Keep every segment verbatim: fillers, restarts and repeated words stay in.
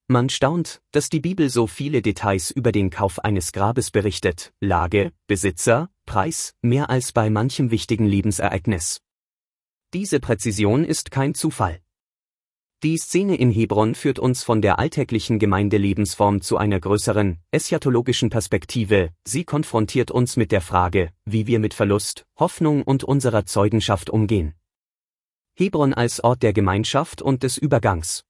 Man staunt, dass die Bibel so viele Details über den Kauf eines Grabes berichtet, Lage, Besitzer, Preis, mehr als bei manchem wichtigen Lebensereignis. Diese Präzision ist kein Zufall. Die Szene in Hebron führt uns von der alltäglichen Gemeindelebensform zu einer größeren, eschatologischen Perspektive. Sie konfrontiert uns mit der Frage, wie wir mit Verlust, Hoffnung und unserer Zeugenschaft umgehen. Hebron als Ort der Gemeinschaft und des Übergangs.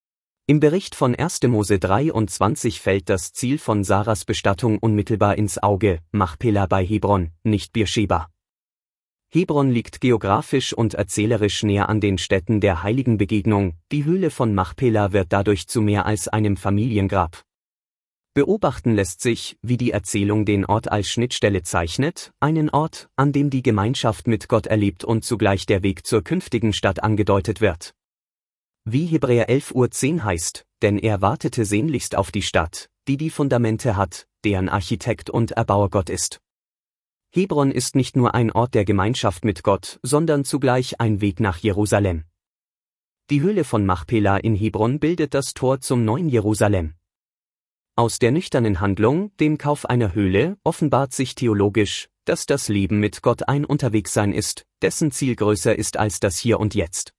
Im Bericht von erster Mose dreiundzwanzig fällt das Ziel von Saras Bestattung unmittelbar ins Auge, Machpelah bei Hebron, nicht Beersheba. Hebron liegt geografisch und erzählerisch näher an den Stätten der heiligen Begegnung, die Höhle von Machpelah wird dadurch zu mehr als einem Familiengrab. Beobachten lässt sich, wie die Erzählung den Ort als Schnittstelle zeichnet, einen Ort, an dem die Gemeinschaft mit Gott erlebt und zugleich der Weg zur künftigen Stadt angedeutet wird. Wie Hebräer elf Uhr zehn heißt, denn er wartete sehnlichst auf die Stadt, die die Fundamente hat, deren Architekt und Erbauer Gott ist. Hebron ist nicht nur ein Ort der Gemeinschaft mit Gott, sondern zugleich ein Weg nach Jerusalem. Die Höhle von Machpelah in Hebron bildet das Tor zum neuen Jerusalem. Aus der nüchternen Handlung, dem Kauf einer Höhle, offenbart sich theologisch, dass das Leben mit Gott ein Unterwegssein ist, dessen Ziel größer ist als das Hier und Jetzt.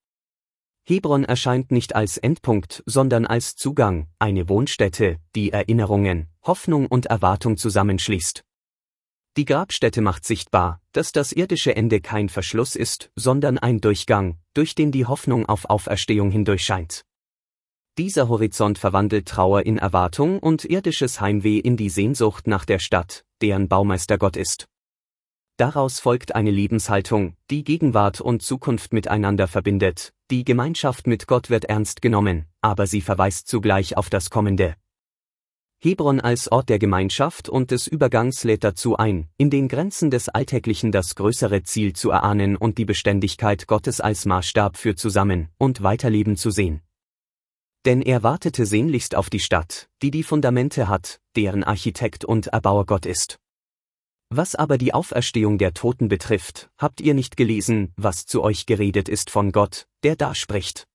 Hebron erscheint nicht als Endpunkt, sondern als Zugang, eine Wohnstätte, die Erinnerungen, Hoffnung und Erwartung zusammenschließt. Die Grabstätte macht sichtbar, dass das irdische Ende kein Verschluss ist, sondern ein Durchgang, durch den die Hoffnung auf Auferstehung hindurchscheint. Dieser Horizont verwandelt Trauer in Erwartung und irdisches Heimweh in die Sehnsucht nach der Stadt, deren Baumeister Gott ist. Daraus folgt eine Lebenshaltung, die Gegenwart und Zukunft miteinander verbindet. Die Gemeinschaft mit Gott wird ernst genommen, aber sie verweist zugleich auf das Kommende. Hebron als Ort der Gemeinschaft und des Übergangs lädt dazu ein, in den Grenzen des Alltäglichen das größere Ziel zu erahnen und die Beständigkeit Gottes als Maßstab für Zusammen- und Weiterleben zu sehen. Denn er wartete sehnlichst auf die Stadt, die die Fundamente hat, deren Architekt und Erbauer Gott ist. Was aber die Auferstehung der Toten betrifft, habt ihr nicht gelesen, was zu euch geredet ist von Gott, der da spricht.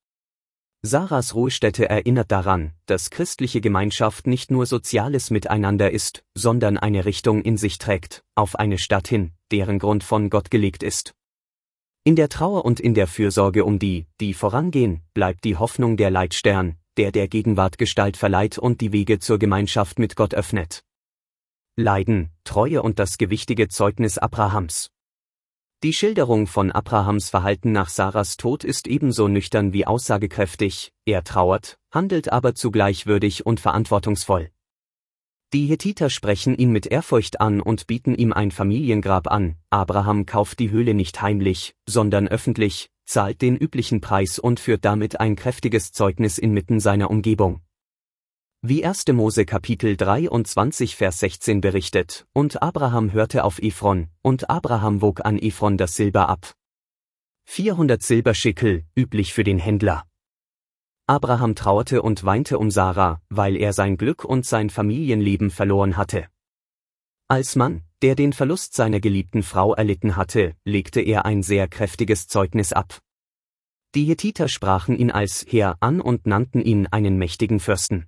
Saras Ruhestätte erinnert daran, dass christliche Gemeinschaft nicht nur soziales Miteinander ist, sondern eine Richtung in sich trägt, auf eine Stadt hin, deren Grund von Gott gelegt ist. In der Trauer und in der Fürsorge um die, die vorangehen, bleibt die Hoffnung der Leitstern, der der Gegenwart Gestalt verleiht und die Wege zur Gemeinschaft mit Gott öffnet. Leiden, Treue und das gewichtige Zeugnis Abrahams. Die Schilderung von Abrahams Verhalten nach Saras Tod ist ebenso nüchtern wie aussagekräftig, er trauert, handelt aber zugleich würdig und verantwortungsvoll. Die Hethiter sprechen ihn mit Ehrfurcht an und bieten ihm ein Familiengrab an. Abraham kauft die Höhle nicht heimlich, sondern öffentlich, zahlt den üblichen Preis und führt damit ein kräftiges Zeugnis inmitten seiner Umgebung. Wie erster Mose Kapitel dreiundzwanzig Vers sechzehn berichtet, und Abraham hörte auf Ephron, und Abraham wog an Ephron das Silber ab. vierhundert Silberschekel, üblich für den Händler. Abraham trauerte und weinte um Sarah, weil er sein Glück und sein Familienleben verloren hatte. Als Mann, der den Verlust seiner geliebten Frau erlitten hatte, legte er ein sehr kräftiges Zeugnis ab. Die Hethiter sprachen ihn als Herr an und nannten ihn einen mächtigen Fürsten.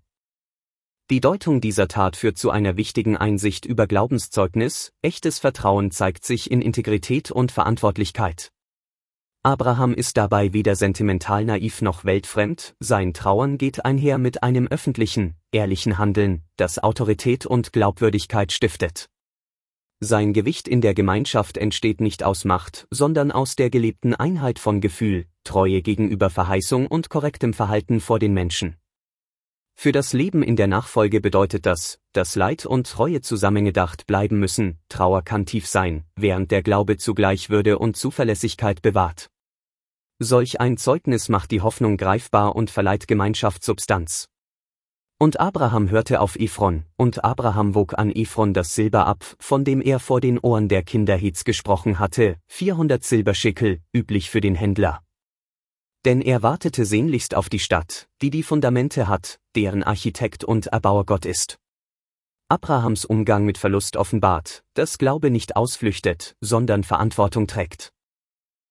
Die Deutung dieser Tat führt zu einer wichtigen Einsicht über Glaubenszeugnis. Echtes Vertrauen zeigt sich in Integrität und Verantwortlichkeit. Abraham ist dabei weder sentimental naiv noch weltfremd, sein Trauern geht einher mit einem öffentlichen, ehrlichen Handeln, das Autorität und Glaubwürdigkeit stiftet. Sein Gewicht in der Gemeinschaft entsteht nicht aus Macht, sondern aus der gelebten Einheit von Gefühl, Treue gegenüber Verheißung und korrektem Verhalten vor den Menschen. Für das Leben in der Nachfolge bedeutet das, dass Leid und Treue zusammengedacht bleiben müssen. Trauer kann tief sein, während der Glaube zugleich Würde und Zuverlässigkeit bewahrt. Solch ein Zeugnis macht die Hoffnung greifbar und verleiht Gemeinschaft Substanz. Und Abraham hörte auf Ephron, und Abraham wog an Ephron das Silber ab, von dem er vor den Ohren der Kinder Heths gesprochen hatte, vierhundert Silberschekel, üblich für den Händler. Denn er wartete sehnlichst auf die Stadt, die die Fundamente hat, deren Architekt und Erbauer Gott ist. Abrahams Umgang mit Verlust offenbart, dass Glaube nicht ausflüchtet, sondern Verantwortung trägt.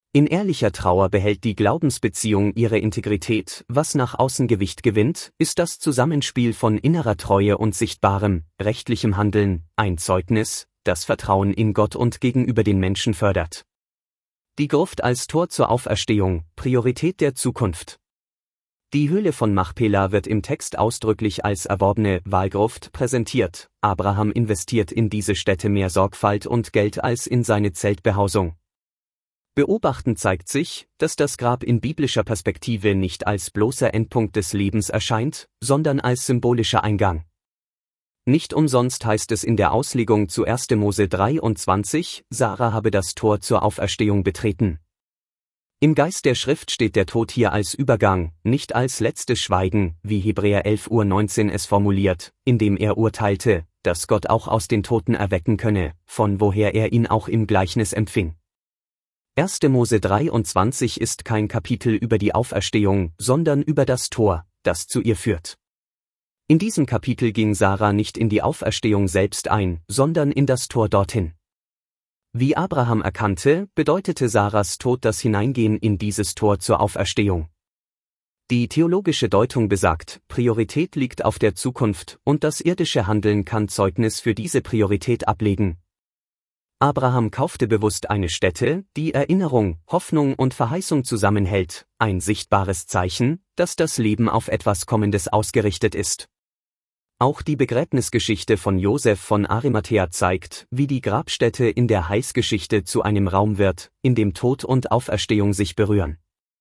In ehrlicher Trauer behält die Glaubensbeziehung ihre Integrität. Was nach außen Gewicht gewinnt, ist das Zusammenspiel von innerer Treue und sichtbarem, rechtlichem Handeln, ein Zeugnis, das Vertrauen in Gott und gegenüber den Menschen fördert. Die Gruft als Tor zur Auferstehung, Priorität der Zukunft. Die Höhle von Machpela wird im Text ausdrücklich als erworbene Wahlgruft präsentiert. Abraham investiert in diese Stätte mehr Sorgfalt und Geld als in seine Zeltbehausung. Beobachtend zeigt sich, dass das Grab in biblischer Perspektive nicht als bloßer Endpunkt des Lebens erscheint, sondern als symbolischer Eingang. Nicht umsonst heißt es in der Auslegung zu erster Mose dreiundzwanzig, Sarah habe das Tor zur Auferstehung betreten. Im Geist der Schrift steht der Tod hier als Übergang, nicht als letztes Schweigen, wie Hebräer elf Uhr neunzehn es formuliert, indem er urteilte, dass Gott auch aus den Toten erwecken könne, von woher er ihn auch im Gleichnis empfing. erster Mose dreiundzwanzig ist kein Kapitel über die Auferstehung, sondern über das Tor, das zu ihr führt. In diesem Kapitel ging Sarah nicht in die Auferstehung selbst ein, sondern in das Tor dorthin. Wie Abraham erkannte, bedeutete Sarahs Tod das Hineingehen in dieses Tor zur Auferstehung. Die theologische Deutung besagt, Priorität liegt auf der Zukunft und das irdische Handeln kann Zeugnis für diese Priorität ablegen. Abraham kaufte bewusst eine Stätte, die Erinnerung, Hoffnung und Verheißung zusammenhält, ein sichtbares Zeichen, dass das Leben auf etwas Kommendes ausgerichtet ist. Auch die Begräbnisgeschichte von Josef von Arimathäa zeigt, wie die Grabstätte in der Heilsgeschichte zu einem Raum wird, in dem Tod und Auferstehung sich berühren.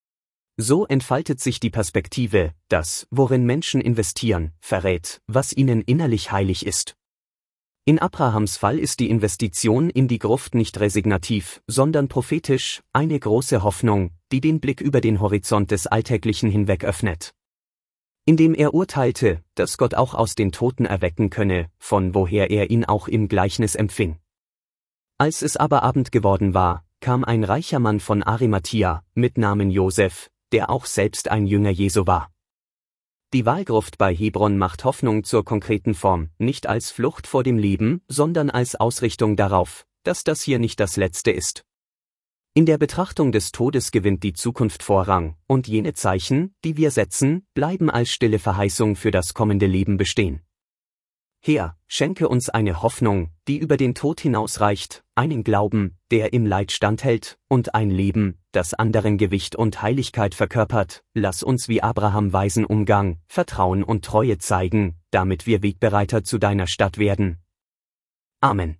So entfaltet sich die Perspektive, dass, worin Menschen investieren, verrät, was ihnen innerlich heilig ist. In Abrahams Fall ist die Investition in die Gruft nicht resignativ, sondern prophetisch, eine große Hoffnung, die den Blick über den Horizont des Alltäglichen hinweg öffnet. Indem er urteilte, dass Gott auch aus den Toten erwecken könne, von woher er ihn auch im Gleichnis empfing. Als es aber Abend geworden war, kam ein reicher Mann von Arimathäa, mit Namen Josef, der auch selbst ein Jünger Jesu war. Die Wahlgruft bei Hebron macht Hoffnung zur konkreten Form, nicht als Flucht vor dem Leben, sondern als Ausrichtung darauf, dass das hier nicht das Letzte ist. In der Betrachtung des Todes gewinnt die Zukunft Vorrang, und jene Zeichen, die wir setzen, bleiben als stille Verheißung für das kommende Leben bestehen. Herr, schenke uns eine Hoffnung, die über den Tod hinausreicht, einen Glauben, der im Leid standhält, und ein Leben, das anderen Gewicht und Heiligkeit verkörpert. Lass uns wie Abraham weisen Umgang, Vertrauen und Treue zeigen, damit wir Wegbereiter zu deiner Stadt werden. Amen.